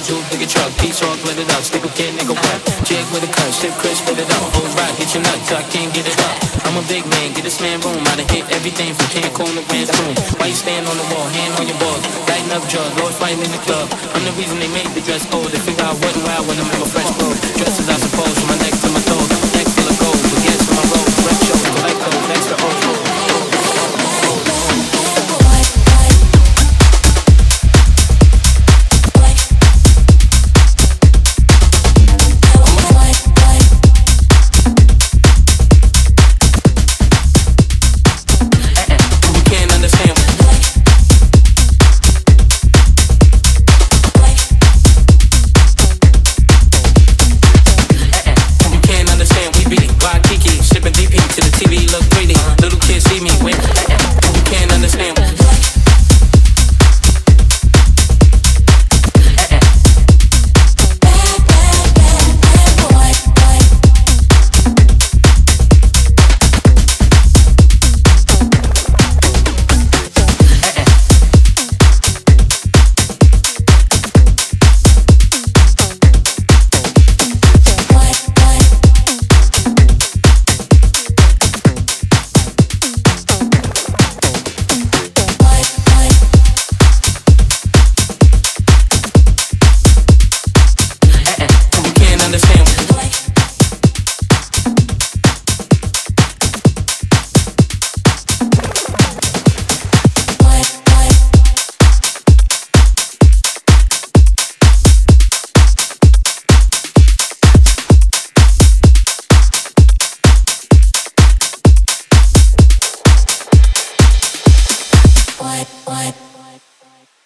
do a bigger truck. Peace off, let it up. Stick a kid, nigga, what? Jig with a cut, shit crisp, spit it up. Old rock, hit your nuts, I can't get it up. I'm a big man, get this man room. I done hit everything from Cancun to Grand Spoon. Why you stand on the wall, hand on your balls? Lighting up drugs, always fighting in the club. I'm the reason they made the dress cold. They figure out what and why when I'm in my fresh clothes. Dresses, I suppose, for my neck.